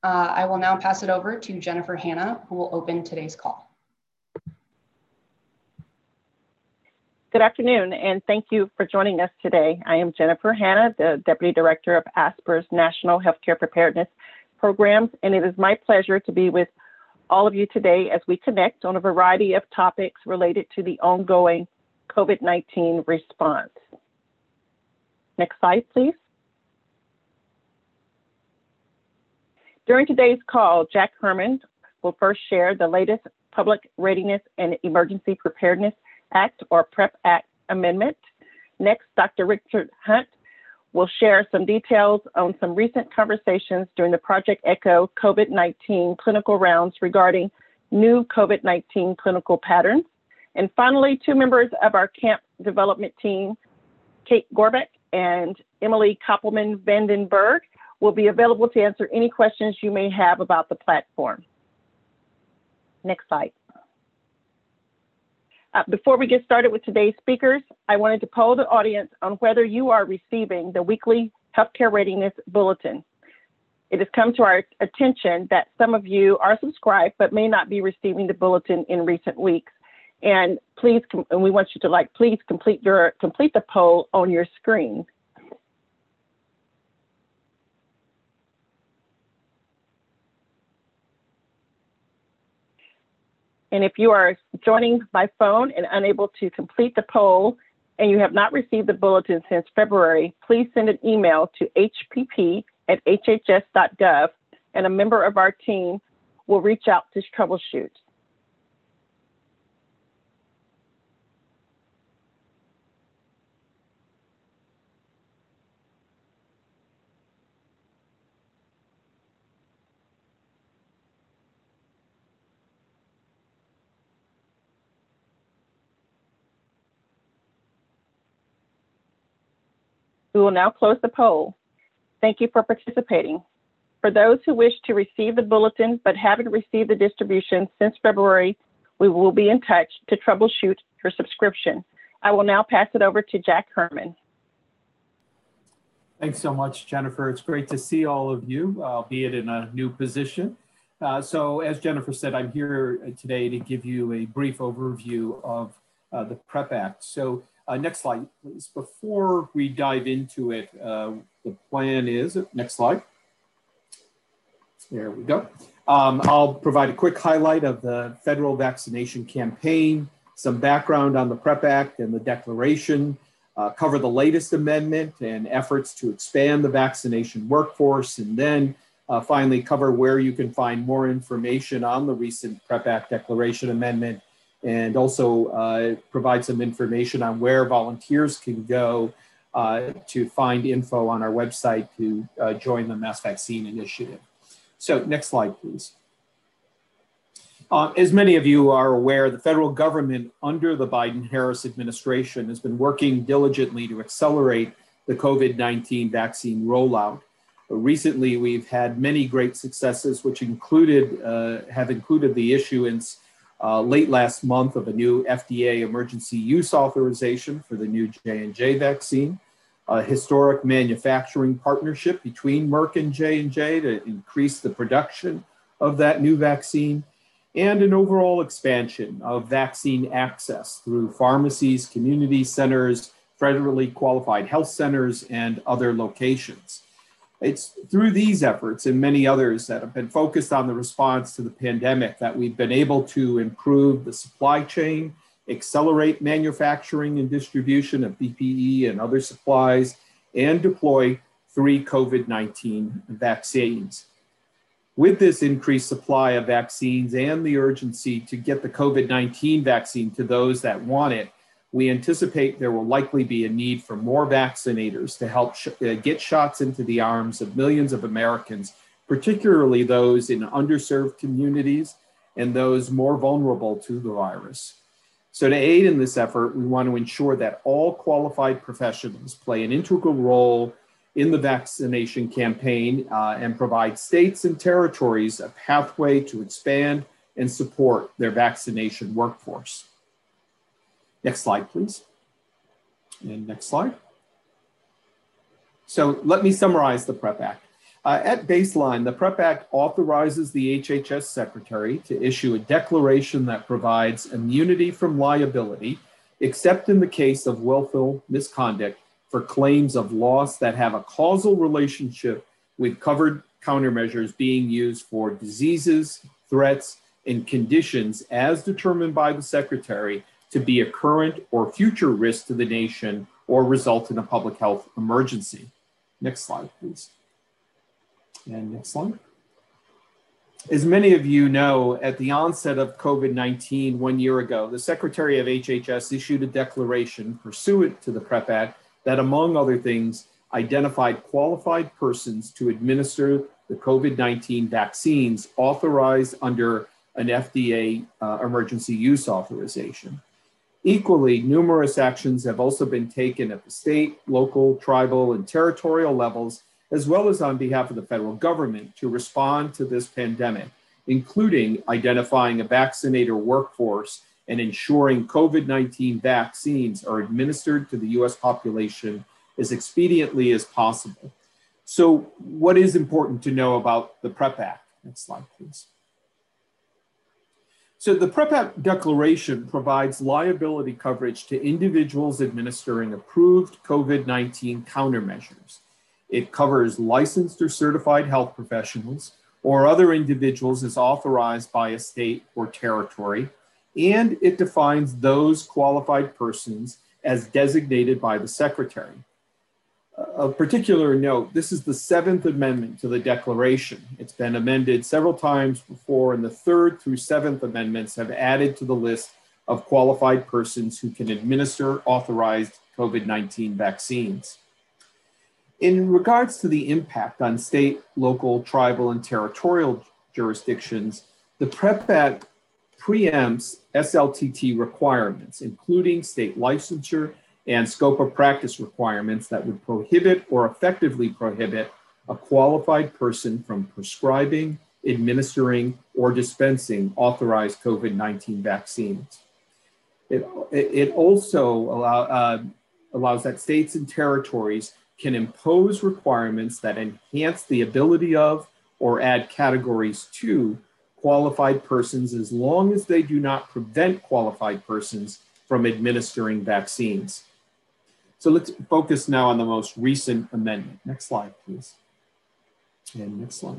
I will now pass it over to Jennifer Hanna, who will open today's call. Good afternoon, and thank you for joining us today. I am Jennifer Hanna, the Deputy Director of ASPR's National Healthcare Preparedness Programs, and it is my pleasure to be with all of you today as we connect on a variety of topics related to the ongoing COVID-19 response. Next slide, please. During today's call, Jack Herman will first share the latest Public Readiness and Emergency Preparedness Act, or PrEP Act amendment. Next, Dr. Richard Hunt will share some details on some recent conversations during the Project ECHO COVID-19 clinical rounds regarding new COVID-19 clinical patterns. And finally, two members of our camp development team, Kate Gorbeck and Emily Koppelman-Vandenberg, will be available to answer any questions you may have about the platform. Next slide. Before we get started with today's speakers, I wanted to poll the audience on whether you are receiving the weekly Healthcare Readiness Bulletin. It has come to our attention that some of you are subscribed but may not be receiving the bulletin in recent weeks. And please, and we want you to please complete the poll on your screen. And if you are joining by phone and unable to complete the poll and you have not received the bulletin since February, please send an email to hpp@hhs.gov and a member of our team will reach out to troubleshoot. We will now close the poll. Thank you for participating. For those who wish to receive the bulletin but haven't received the distribution since February, we will be in touch to troubleshoot your subscription. I will now pass it over to Jack Herman. Thanks so much, Jennifer. It's great to see all of you, albeit in a new position. So as Jennifer said, I'm here today to give you a brief overview of the PrEP Act. So next slide, please. Before we dive into it, the plan is, next slide. There we go. I'll provide a quick highlight of the federal vaccination campaign, some background on the PrEP Act and the declaration, cover the latest amendment and efforts to expand the vaccination workforce, and then finally cover where you can find more information on the recent PrEP Act declaration amendment, and also provide some information on where volunteers can go to find info on our website to join the mass vaccine initiative. So next slide, please. As many of you are aware, the federal government under the Biden-Harris administration has been working diligently to accelerate the COVID-19 vaccine rollout. Recently, we've had many great successes, which have included the issuance late last month of a new FDA emergency use authorization for the new J&J vaccine, a historic manufacturing partnership between Merck and J&J to increase the production of that new vaccine, and an overall expansion of vaccine access through pharmacies, community centers, federally qualified health centers, and other locations. It's through these efforts and many others that have been focused on the response to the pandemic that we've been able to improve the supply chain, accelerate manufacturing and distribution of PPE and other supplies, and deploy 3 COVID-19 vaccines. With this increased supply of vaccines and the urgency to get the COVID-19 vaccine to those that want it, we anticipate there will likely be a need for more vaccinators to help get shots into the arms of millions of Americans, particularly those in underserved communities and those more vulnerable to the virus. So to aid in this effort, we want to ensure that all qualified professionals play an integral role in the vaccination campaign and provide states and territories a pathway to expand and support their vaccination workforce. Next slide, please. And next slide. So let me summarize the PrEP Act. At baseline, the PrEP Act authorizes the HHS Secretary to issue a declaration that provides immunity from liability, except in the case of willful misconduct for claims of loss that have a causal relationship with covered countermeasures being used for diseases, threats, and conditions as determined by the Secretary to be a current or future risk to the nation or result in a public health emergency. Next slide, please. And next slide. As many of you know, at the onset of COVID-19 1 year ago, the Secretary of HHS issued a declaration pursuant to the PrEP Act that, among other things, identified qualified persons to administer the COVID-19 vaccines authorized under an FDA emergency use authorization. Equally, numerous actions have also been taken at the state, local, tribal, and territorial levels, as well as on behalf of the federal government to respond to this pandemic, including identifying a vaccinator workforce and ensuring COVID-19 vaccines are administered to the US population as expediently as possible. So what is important to know about the PrEP Act? Next slide, please. So the PrEP Act declaration provides liability coverage to individuals administering approved COVID-19 countermeasures. It covers licensed or certified health professionals or other individuals as authorized by a state or territory, and it defines those qualified persons as designated by the Secretary. Of particular note, this is the 7th Amendment to the Declaration. It's been amended several times before, and the 3rd through 7th Amendments have added to the list of qualified persons who can administer authorized COVID-19 vaccines. In regards to the impact on state, local, tribal, and territorial jurisdictions, the PrEP Act preempts SLTT requirements, including state licensure and scope of practice requirements that would prohibit or effectively prohibit a qualified person from prescribing, administering, or dispensing authorized COVID-19 vaccines. It also allows that states and territories can impose requirements that enhance the ability of or add categories to qualified persons as long as they do not prevent qualified persons from administering vaccines. So let's focus now on the most recent amendment. Next slide, please. And next slide.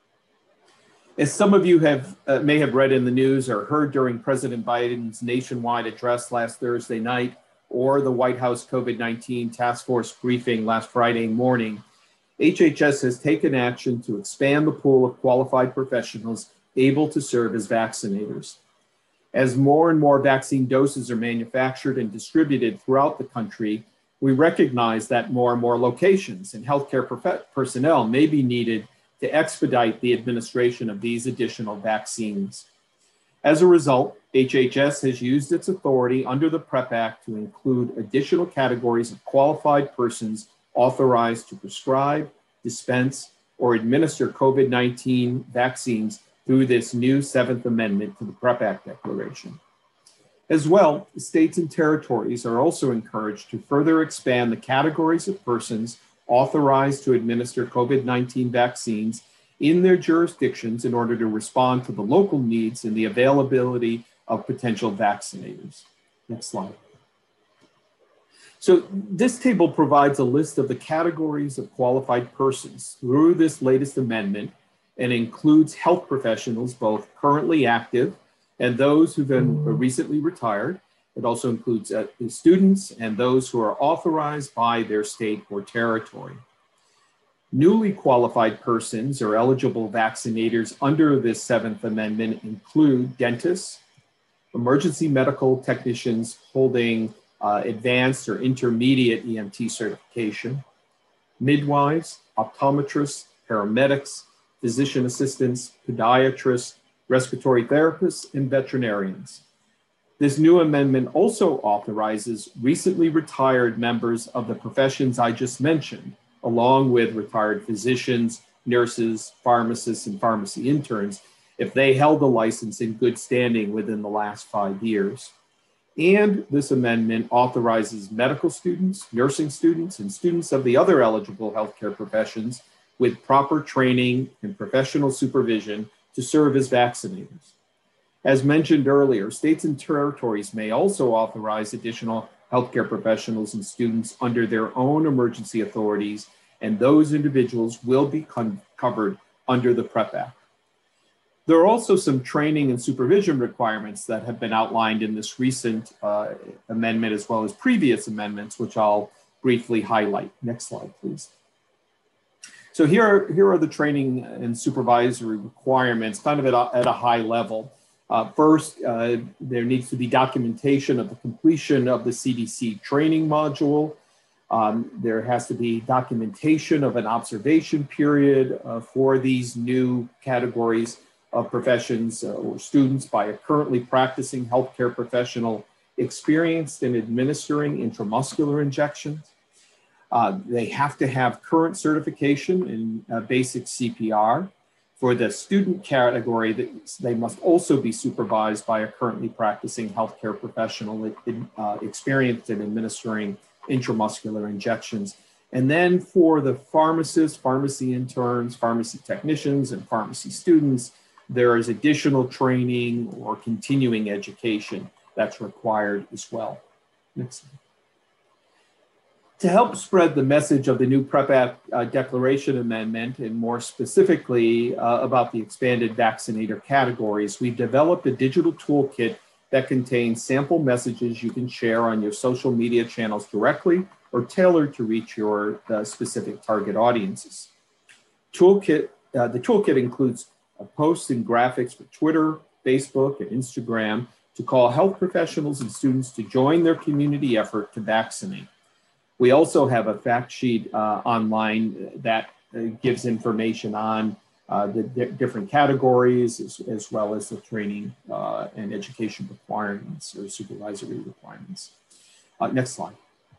As some of you may have read in the news or heard during President Biden's nationwide address last Thursday night, or the White House COVID-19 task force briefing last Friday morning, HHS has taken action to expand the pool of qualified professionals able to serve as vaccinators. As more and more vaccine doses are manufactured and distributed throughout the country, we recognize that more and more locations and healthcare personnel may be needed to expedite the administration of these additional vaccines. As a result, HHS has used its authority under the PrEP Act to include additional categories of qualified persons authorized to prescribe, dispense, or administer COVID-19 vaccines through this new 7th Amendment to the PrEP Act declaration. As well, states and territories are also encouraged to further expand the categories of persons authorized to administer COVID-19 vaccines in their jurisdictions in order to respond to the local needs and the availability of potential vaccinators. Next slide. So this table provides a list of the categories of qualified persons through this latest amendment and includes health professionals, both currently active and those who've been recently retired. It also includes students and those who are authorized by their state or territory. Newly qualified persons or eligible vaccinators under this 7th Amendment include dentists, emergency medical technicians holding advanced or intermediate EMT certification, midwives, optometrists, paramedics, physician assistants, podiatrists, respiratory therapists, and veterinarians. This new amendment also authorizes recently retired members of the professions I just mentioned, along with retired physicians, nurses, pharmacists, and pharmacy interns, if they held a license in good standing within the last 5 years. And this amendment authorizes medical students, nursing students, and students of the other eligible healthcare professions with proper training and professional supervision to serve as vaccinators. As mentioned earlier, states and territories may also authorize additional healthcare professionals and students under their own emergency authorities, and those individuals will be covered under the PrEP Act. There are also some training and supervision requirements that have been outlined in this recent amendment, as well as previous amendments, which I'll briefly highlight. Next slide, please. So here are the training and supervisory requirements, kind of at a high level. First, there needs to be documentation of the completion of the CDC training module. There has to be documentation of an observation period for these new categories of professions or students by a currently practicing healthcare professional experienced in administering intramuscular injections. They have to have current certification in basic CPR. For the student category, they must also be supervised by a currently practicing healthcare professional experienced in administering intramuscular injections. And then for the pharmacists, pharmacy interns, pharmacy technicians, and pharmacy students, there is additional training or continuing education that's required as well. Next slide. To help spread the message of the new PrEP Act Declaration Amendment, and more specifically about the expanded vaccinator categories, we've developed a digital toolkit that contains sample messages you can share on your social media channels directly or tailored to reach your specific target audiences. The toolkit includes posts and graphics for Twitter, Facebook, and Instagram to call health professionals and students to join their community effort to vaccinate. We also have a fact sheet online that gives information on the different categories as well as the training and education requirements or supervisory requirements. Next slide.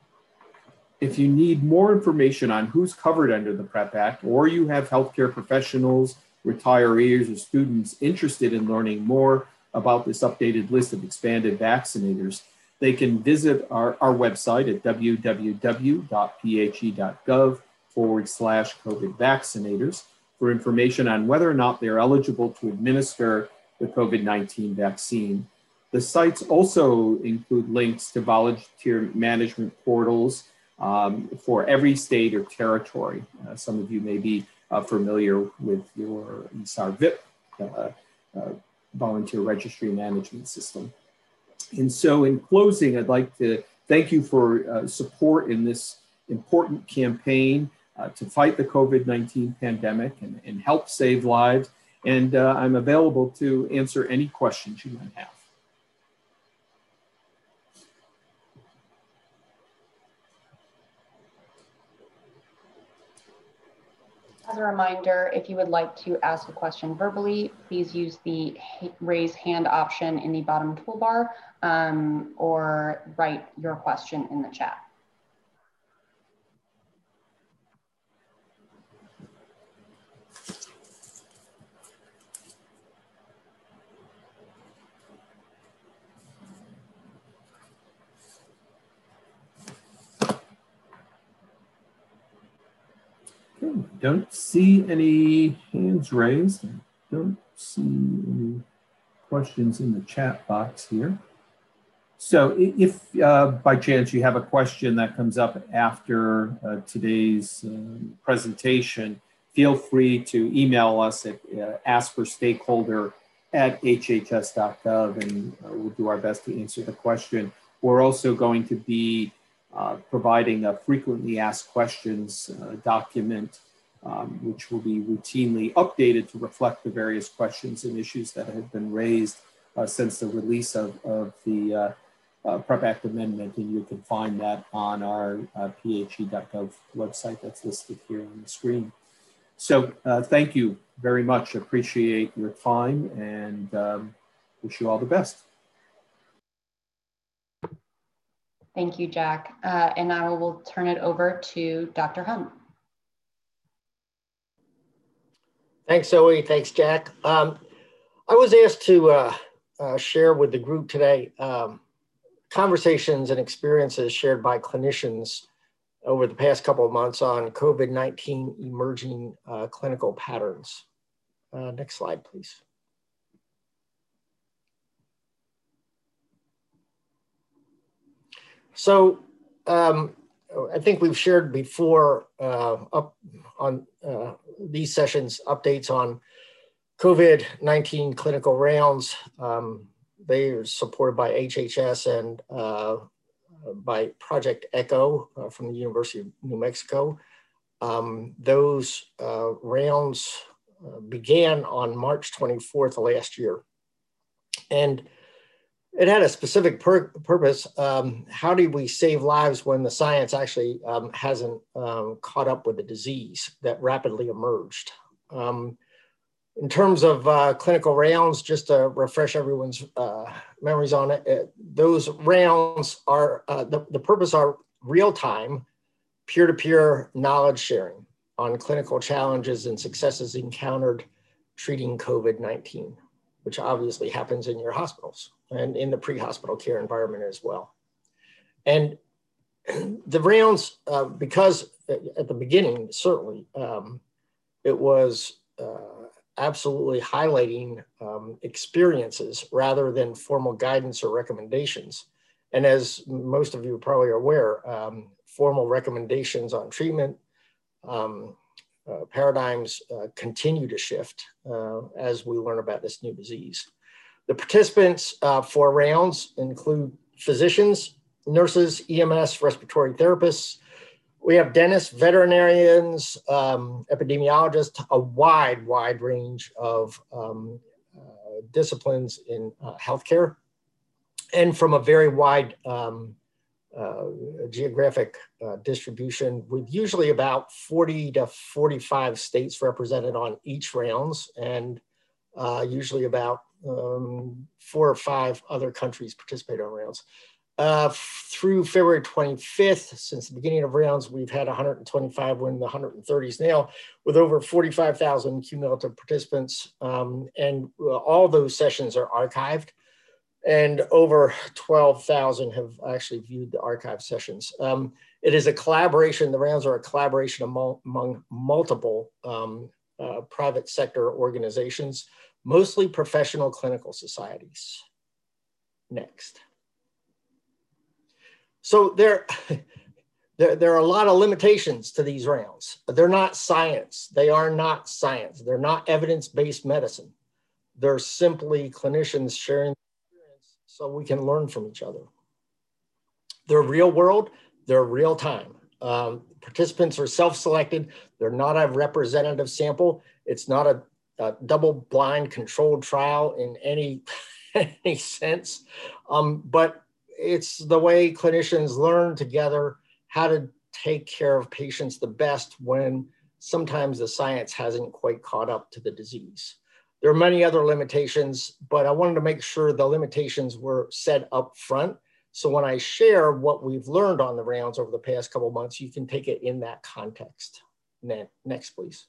If you need more information on who's covered under the PrEP Act, or you have healthcare professionals, retirees, or students interested in learning more about this updated list of expanded vaccinators, they can visit our website at www.phe.gov/COVID vaccinators for information on whether or not they're eligible to administer the COVID-19 vaccine. The sites also include links to volunteer management portals for every state or territory. Some of you may be familiar with your ESAR-VIP volunteer registry management system. And so in closing, I'd like to thank you for support in this important campaign to fight the COVID-19 pandemic and help save lives. And I'm available to answer any questions you might have. As a reminder, if you would like to ask a question verbally, please use the raise hand option in the bottom toolbar or write your question in the chat. Okay, don't see any hands raised. Don't see any questions in the chat box here. So if by chance you have a question that comes up after today's presentation, feel free to email us at askforstakeholder@hhs.gov, and we'll do our best to answer the question. We're also going to be providing a frequently asked questions document, which will be routinely updated to reflect the various questions and issues that have been raised since the release of the PrEP Act amendment, and you can find that on our phe.gov website that's listed here on the screen. So thank you very much. Appreciate your time and wish you all the best. Thank you, Jack. And I will turn it over to Dr. Hunt. Thanks, Zoe. Thanks, Jack. I was asked to share with the group today conversations and experiences shared by clinicians over the past couple of months on COVID-19 emerging clinical patterns. Next slide, please. So I think we've shared before up on these sessions updates on COVID-19 clinical rounds. They are supported by HHS and by Project ECHO from the University of New Mexico. Those rounds began on March 24th of last year. And it had a specific purpose. How do we save lives when the science actually hasn't caught up with the disease that rapidly emerged? In terms of clinical rounds, just to refresh everyone's memories on it, those rounds are, the purpose are real-time, peer-to-peer knowledge sharing on clinical challenges and successes encountered treating COVID-19, which obviously happens in your hospitals and in the pre-hospital care environment as well. And the rounds, because at the beginning, certainly, it was absolutely highlighting experiences rather than formal guidance or recommendations. And as most of you probably are aware, formal recommendations on treatment paradigms continue to shift as we learn about this new disease. The participants for rounds include physicians, nurses, EMS, respiratory therapists. We have dentists, veterinarians, epidemiologists, a wide range of disciplines in healthcare, and from a very wide geographic distribution, with usually about 40 to 45 states represented on each rounds, and usually about 4 or 5 other countries participate on rounds. Through February 25th, since the beginning of rounds, we've had 125, we're in the 130s now, with over 45,000 cumulative participants, and all those sessions are archived, and over 12,000 have actually viewed the archive sessions. It is a collaboration, the rounds are a collaboration among multiple private sector organizations, mostly professional clinical societies. Next. So there are a lot of limitations to these rounds. They're not science. They are not science. They're not evidence-based medicine. They're simply clinicians sharing experience so we can learn from each other. They're real world. They're real time. Participants are self-selected. They're not a representative sample. It's not a double-blind controlled trial in any sense, but it's the way clinicians learn together how to take care of patients the best when sometimes the science hasn't quite caught up to the disease. There are many other limitations, but I wanted to make sure the limitations were set up front. So when I share what we've learned on the rounds over the past couple of months, you can take it in that context. Next, please.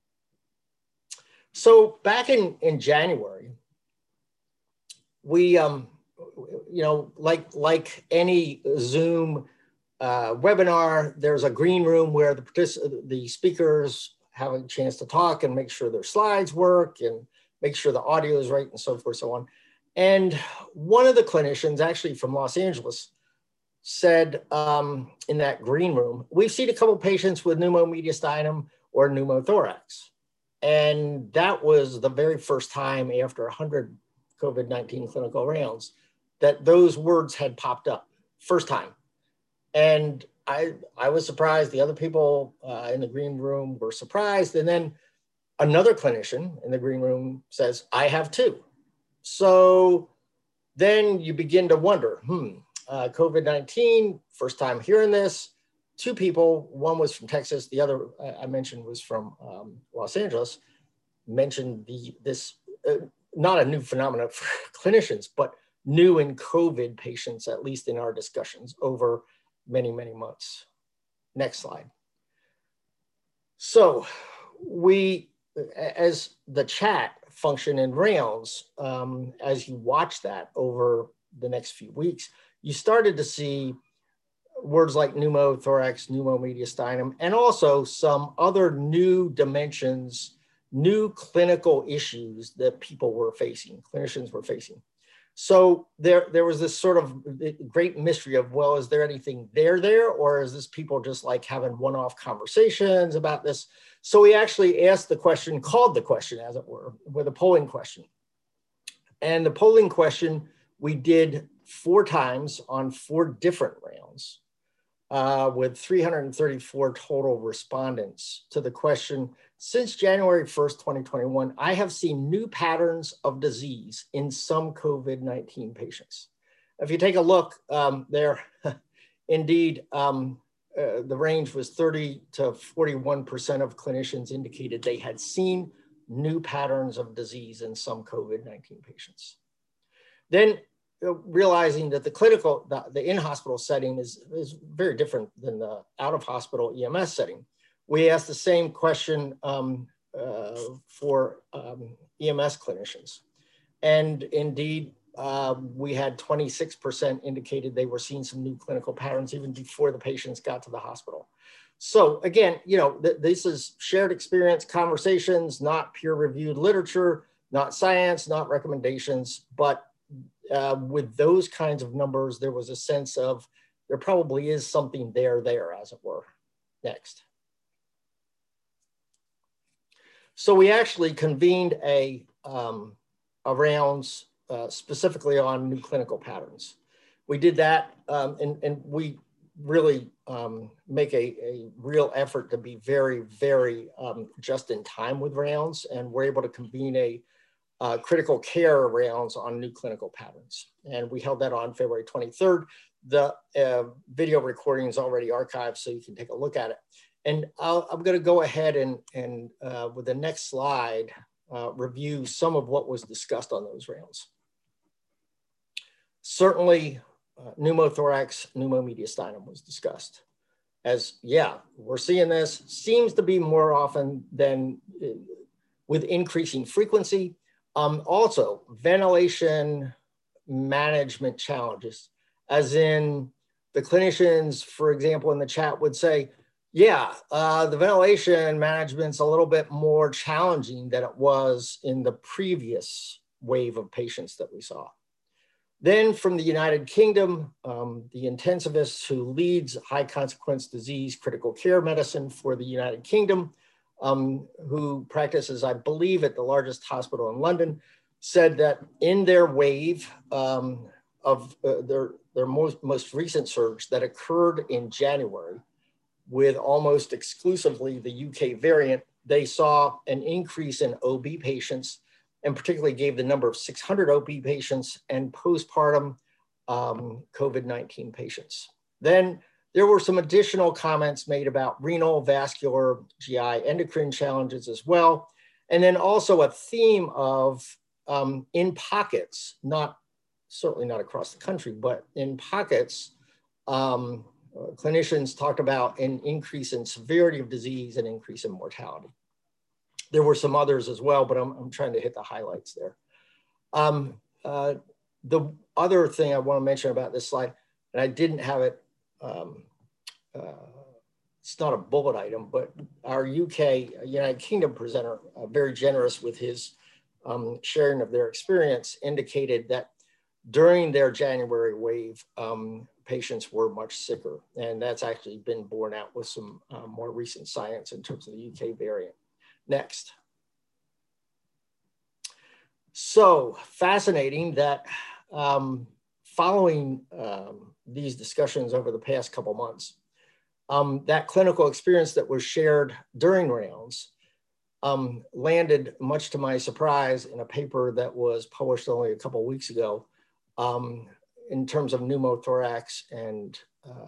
So back in January, we, like any Zoom webinar, there's a green room where the speakers have a chance to talk and make sure their slides work and make sure the audio is right and so forth, so on. And one of the clinicians, actually from Los Angeles, said in that green room, we've seen a couple of patients with pneumomediastinum or pneumothorax. And that was the very first time after 100 COVID-19 clinical rounds that those words had popped up, first time. And I was surprised. The other people in the green room were surprised. And then another clinician in the green room says, I have too. So then you begin to wonder, COVID-19, first time hearing this, 2 people, one was from Texas, the other I mentioned was from Los Angeles, mentioned this, not a new phenomenon for clinicians, but new in COVID patients, at least in our discussions over many, many months. Next slide. So we, as the chat function in rounds, as you watch that over the next few weeks, you started to see words like pneumothorax, pneumomediastinum, and also some other new dimensions, new clinical issues that people were facing, clinicians were facing. So there was this sort of great mystery of, well, is there anything there, or is this people just like having one-off conversations about this? So we actually asked the question, called the question, as it were, with a polling question. And the polling question we did 4 times on 4 different rounds with 334 total respondents to the question, since January 1st, 2021, I have seen new patterns of disease in some COVID-19 patients. If you take a look there, indeed, the range was 30 to 41% of clinicians indicated they had seen new patterns of disease in some COVID-19 patients. Then realizing that the in-hospital setting is very different than the out-of-hospital EMS setting. We asked the same question for EMS clinicians. And indeed, we had 26% indicated they were seeing some new clinical patterns even before the patients got to the hospital. So again, this is shared experience, conversations, not peer-reviewed literature, not science, not recommendations, but with those kinds of numbers, there was a sense of there probably is something there, as it were. Next. So we actually convened a rounds specifically on new clinical patterns. We did that, and we really make a real effort to be very, very just in time with rounds, and we're able to convene a critical care rounds on new clinical patterns. And we held that on February 23rd. The video recording is already archived, so you can take a look at it. And I'm going to go ahead and with the next slide, review some of what was discussed on those rounds. Certainly, pneumothorax, pneumomediastinum was discussed. As, yeah, we're seeing this, seems to be more often than with increasing frequency. Also, ventilation management challenges, as in the clinicians, for example, in the chat would say, yeah, the ventilation management's a little bit more challenging than it was in the previous wave of patients that we saw. Then from the United Kingdom, the intensivist who leads high consequence disease critical care medicine for the United Kingdom, who practices, I believe, at the largest hospital in London, said that in their wave of their most recent surge that occurred in January, with almost exclusively the UK variant, they saw an increase in OB patients, and particularly gave the number of 600 OB patients and postpartum COVID-19 patients. Then there were some additional comments made about renal, vascular, GI, endocrine challenges as well. And then also a theme of in pockets, certainly not across the country, but in pockets, clinicians talked about an increase in severity of disease and increase in mortality. There were some others as well, but I'm trying to hit the highlights there. The other thing I want to mention about this slide, and I didn't have it, it's not a bullet item, but our United Kingdom presenter, very generous with his sharing of their experience, indicated that during their January wave, patients were much sicker. And that's actually been borne out with some more recent science in terms of the UK variant. Next. So fascinating that following these discussions over the past couple months, that clinical experience that was shared during rounds landed, much to my surprise, in a paper that was published only a couple weeks ago in terms of pneumothorax and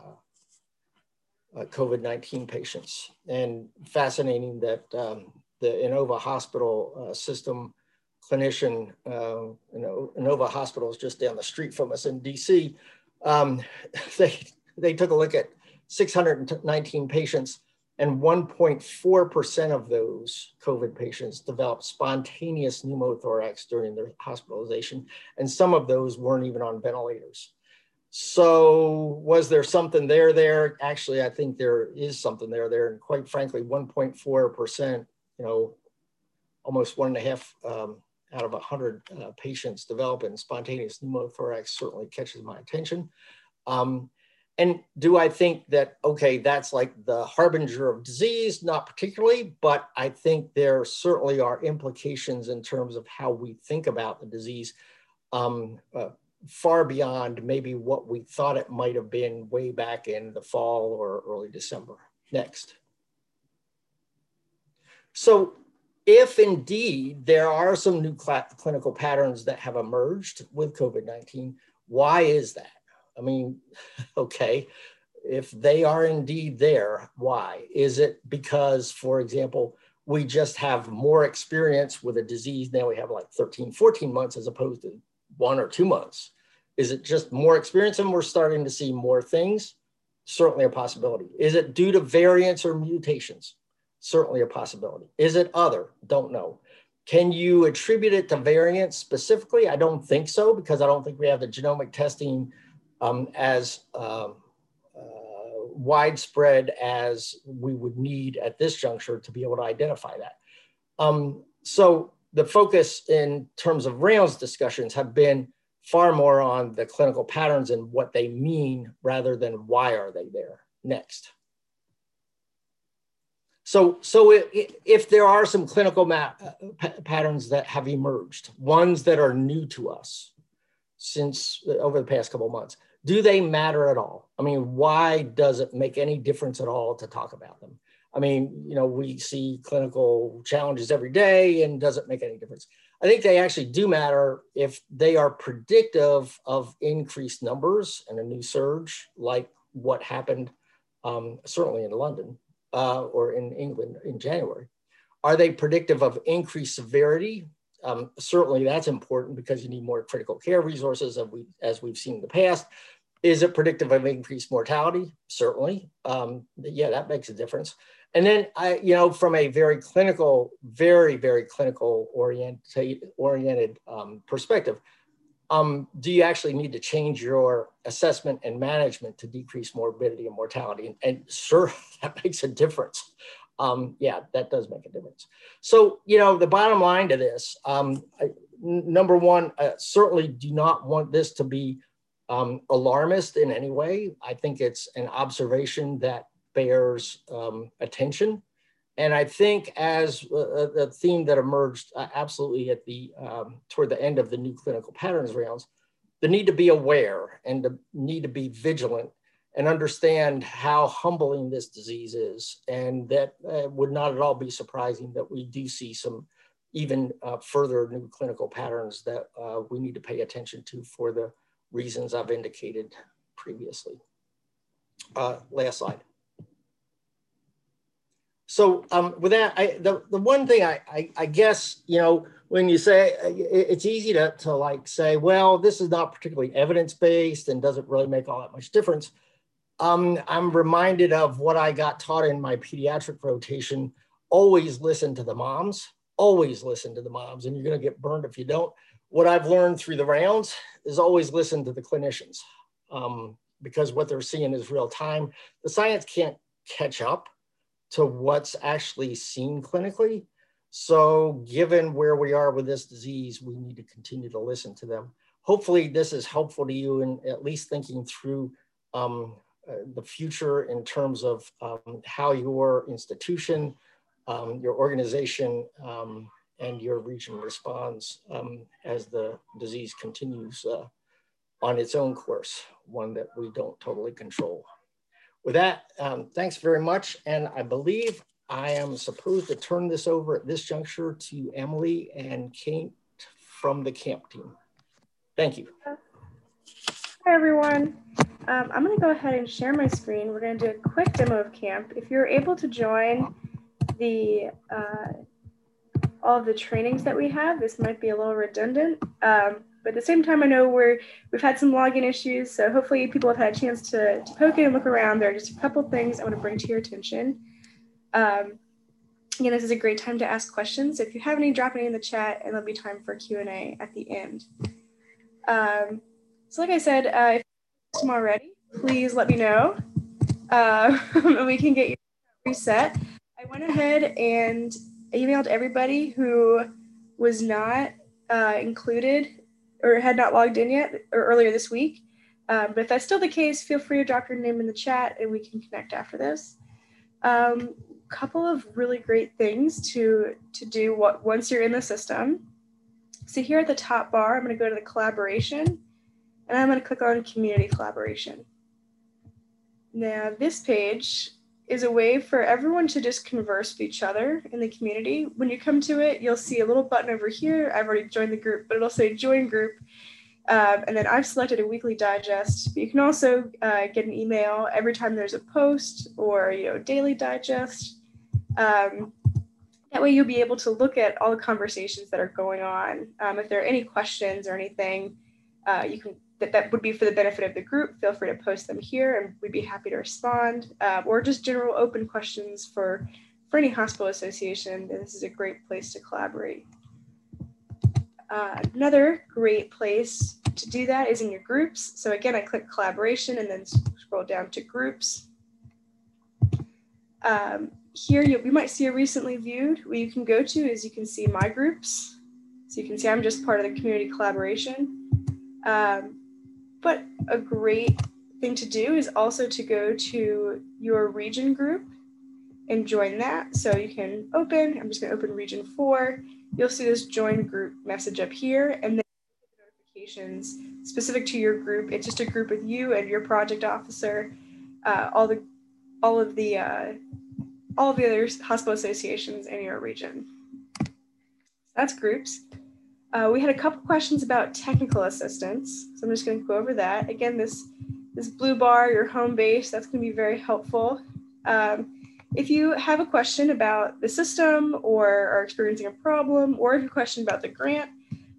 COVID-19 patients. And fascinating that the Inova Hospital system clinician, Inova Hospital is just down the street from us in DC. They took a look at 619 patients, and 1.4% of those COVID patients developed spontaneous pneumothorax during their hospitalization. And some of those weren't even on ventilators. So was there something there? Actually, I think there is something there. And quite frankly, 1.4%, you know, almost 1.5 out of 100 patients developing spontaneous pneumothorax certainly catches my attention. And do I think that, okay, that's like the harbinger of disease? Not particularly, but I think there certainly are implications in terms of how we think about the disease, far beyond maybe what we thought it might have been way back in the fall or early December. Next. So if indeed there are some new clinical patterns that have emerged with COVID-19, why is that? I mean, okay, if they are indeed there, why? Is it because, for example, we just have more experience with a disease now we have like 13, 14 months as opposed to 1 or 2 months? Is it just more experience and we're starting to see more things? Certainly a possibility. Is it due to variants or mutations? Certainly a possibility. Is it other? Don't know. Can you attribute it to variants specifically? I don't think so, because I don't think we have the genomic testing as widespread as we would need at this juncture to be able to identify that. So the focus in terms of rounds discussions have been far more on the clinical patterns and what they mean rather than why are they there. Next. So if there are some clinical patterns that have emerged, ones that are new to us since over the past couple of months, do they matter at all? I mean, why does it make any difference at all to talk about them? I mean, you know, we see clinical challenges every day, and does it make any difference? I think they actually do matter if they are predictive of increased numbers and a new surge, like what happened certainly in London or in England in January. Are they predictive of increased severity? Certainly that's important because you need more critical care resources as we've seen in the past. Is it predictive of increased mortality? Certainly. Yeah, that makes a difference. And then you know, from a very clinical, very clinical oriented perspective, do you actually need to change your assessment and management to decrease morbidity and mortality? And sure, that makes a difference. Yeah, that does make a difference. So, you know, the bottom line to this, number one, certainly do not want this to be alarmist in any way. I think it's an observation that bears attention. And I think as a theme that emerged absolutely at the toward the end of the new clinical patterns rounds, the need to be aware and the need to be vigilant and understand how humbling this disease is. And that would not at all be surprising that we do see some even further new clinical patterns that we need to pay attention to for the reasons I've indicated previously. Last slide. So with that, the one thing I guess, you know, when you say, it's easy to like say, well, this is not particularly evidence-based and doesn't really make all that much difference. I'm reminded of what I got taught in my pediatric rotation. Always listen to the moms, always listen to the moms, and you're gonna get burned if you don't. What I've learned through the rounds is always listen to the clinicians because what they're seeing is real time. The science can't catch up to what's actually seen clinically. So given where we are with this disease, we need to continue to listen to them. Hopefully this is helpful to you in at least thinking through the future in terms of how your institution, your organization, and your region responds as the disease continues on its own course, one that we don't totally control. With that, thanks very much. And I believe I am supposed to turn this over at this juncture to Emily and Kate from the CAMP team. Thank you. Hi, everyone. I'm going to go ahead and share my screen. We're going to do a quick demo of CAMP. If you're able to join the all of the trainings that we have, this might be a little redundant. But at the same time, I know we've had some login issues, so hopefully people have had a chance to poke it and look around. There are just a couple things I want to bring to your attention. Again, this is a great time to ask questions. If you have any, drop any in the chat, and there'll be time for Q&A at the end. So like I said, if them already, please let me know. And we can get your reset. I went ahead and emailed everybody who was not included or had not logged in yet or earlier this week. But if that's still the case, feel free to drop your name in the chat and we can connect after this. Couple of really great things to do once you're in the system. So here at the top bar, I'm going to go to the collaboration and I'm going to click on community collaboration. Now this page is a way for everyone to just converse with each other in the community. When you come to it, you'll see a little button over here. I've already joined the group, but it'll say join group. And then I've selected a weekly digest. But you can also get an email every time there's a post or daily digest. That way you'll be able to look at all the conversations that are going on. If there are any questions or anything, that would be for the benefit of the group, feel free to post them here and we'd be happy to respond. Or just general open questions for any hospital association, this is a great place to collaborate. Another great place to do that is in your groups. So again, I click collaboration and then scroll down to groups. Here you might see a recently viewed. What you can go to is you can see my groups. So you can see I'm just part of the community collaboration. But a great thing to do is also to go to your region group and join that. So you can open, I'm just going to open region 4. You'll see this join group message up here and then notifications specific to your group. It's just a group with you and your project officer, all of the other hospital associations in your region. That's groups. We had a couple questions about technical assistance, so I'm just going to go over that. Again, this blue bar, your home base, that's going to be very helpful. If you have a question about the system or are experiencing a problem, or if you have a question about the grant,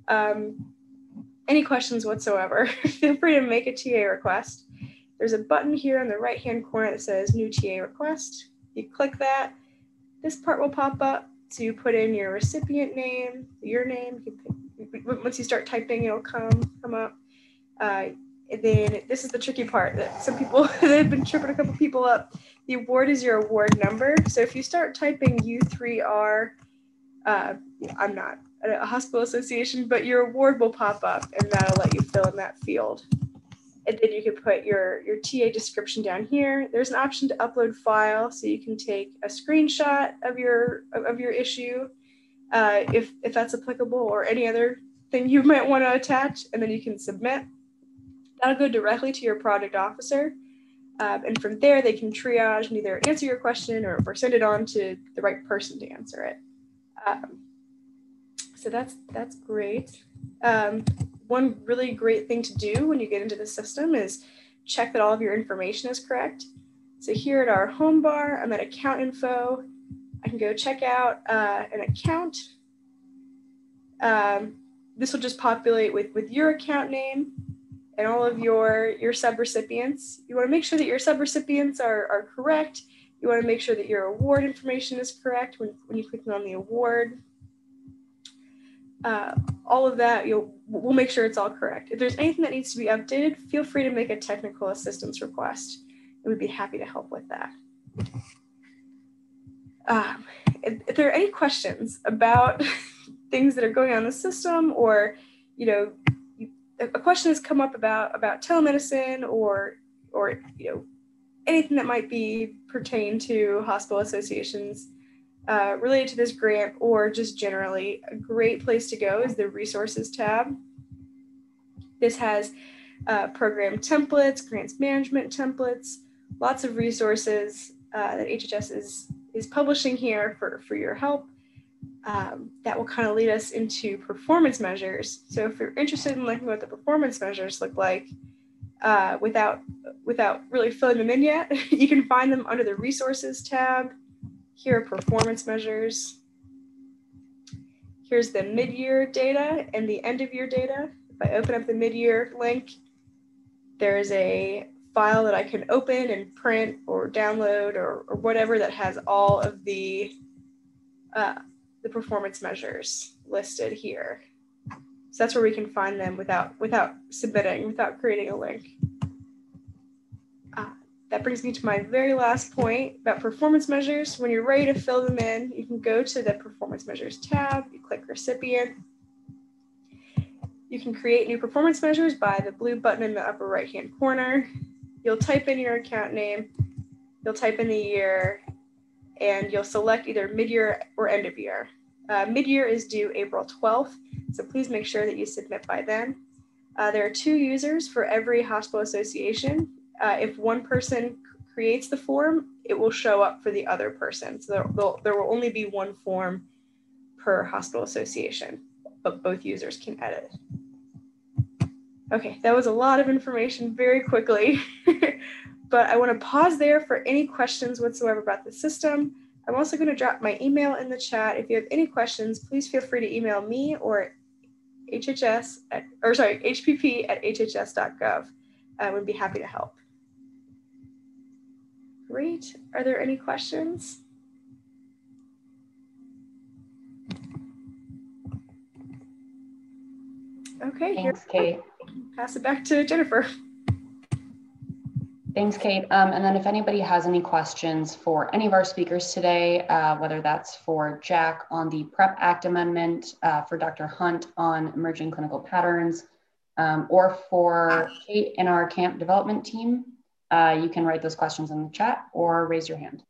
any questions whatsoever, feel free to make a TA request. There's a button here on the right-hand corner that says New TA Request. You click that, this part will pop up. So you put in your recipient name, your name. Once you start typing, it'll come up. And then this is the tricky part that some people they've been tripping a couple people up. The award is your award number. So if you start typing U3R, I'm not a hospital association, but your award will pop up and that'll let you fill in that field. And then you can put your TA description down here. There's an option to upload file, so you can take a screenshot of your issue, if that's applicable, or any other thing you might want to attach, and then you can submit. That'll go directly to your project officer, and from there they can triage and either answer your question or send it on to the right person to answer it. So that's great. One really great thing to do when you get into the system is check that all of your information is correct. So here at our home bar, I'm at account info. I can go check out an account. This will just populate with your account name and all of your subrecipients. You want to make sure that your subrecipients are correct. You want to make sure that your award information is correct when you click on the award. All of that, we'll make sure it's all correct. If there's anything that needs to be updated, feel free to make a technical assistance request. And we'd be happy to help with that. If there are any questions about things that are going on in the system, or a question has come up about telemedicine or anything that might be pertain to hospital associations related to this grant, or just generally, a great place to go is the resources tab. This has program templates, grants management templates, lots of resources that HHS is publishing here for your help. That will kind of lead us into performance measures. So if you're interested in looking at what the performance measures look like, without really filling them in yet, you can find them under the resources tab. Here are performance measures. Here's the mid-year data and the end-of-year data. If I open up the mid-year link, there's a file that I can open and print or download or whatever that has all of the performance measures listed here. So that's where we can find them without submitting, without creating a link. That brings me to my very last point about performance measures. When you're ready to fill them in, you can go to the Performance Measures tab, you click Recipient. You can create new performance measures by the blue button in the upper right-hand corner. You'll type in your account name, you'll type in the year, and you'll select either mid-year or end of year. Mid-year is due April 12th, so please make sure that you submit by then. There are 2 users for every hospital association. If one person creates the form, it will show up for the other person. So there will only be 1 form per hospital association, but both users can edit. Okay, that was a lot of information very quickly, but I want to pause there for any questions whatsoever about the system. I'm also going to drop my email in the chat. If you have any questions, please feel free to email me or hpp@hhs.gov. I would be happy to help. Great. Are there any questions? Okay. Thanks, Kate. Pass it back to Jennifer. Thanks, Kate. And then if anybody has any questions for any of our speakers today, whether that's for Jack on the PrEP Act amendment, for Dr. Hunt on emerging clinical patterns, or for Kate and our camp development team, you can write those questions in the chat or raise your hand.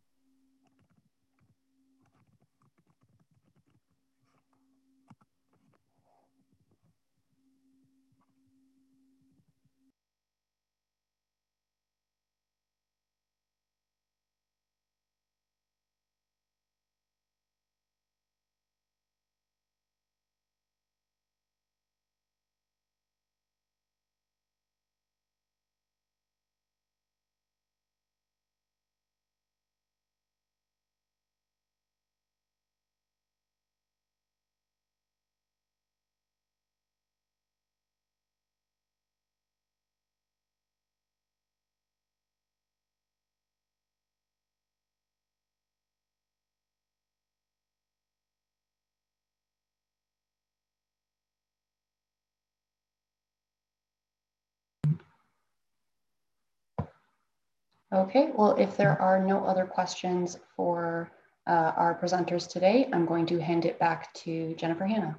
Okay, well, if there are no other questions for our presenters today, I'm going to hand it back to Jennifer Hanna.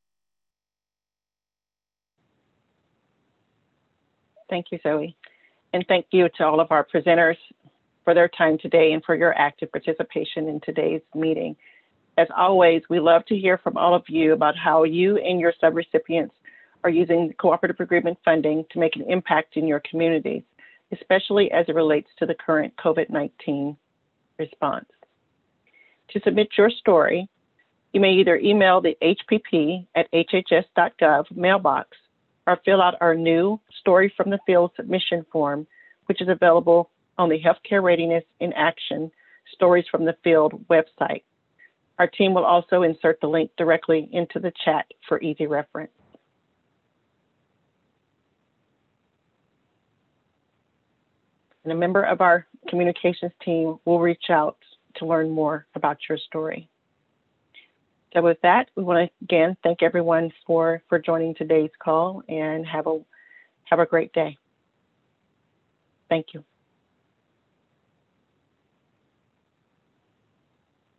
Thank you, Zoe. And thank you to all of our presenters for their time today and for your active participation in today's meeting. As always, we love to hear from all of you about how you and your subrecipients are using cooperative agreement funding to make an impact in your communities, especially as it relates to the current COVID-19 response. To submit your story, you may either email the hpp@hhs.gov mailbox or fill out our new Story from the Field submission form, which is available on the Healthcare Readiness in Action Stories from the Field website. Our team will also insert the link directly into the chat for easy reference. And a member of our communications team will reach out to learn more about your story. So with that, we want to again thank everyone for joining today's call and have a great day. Thank you.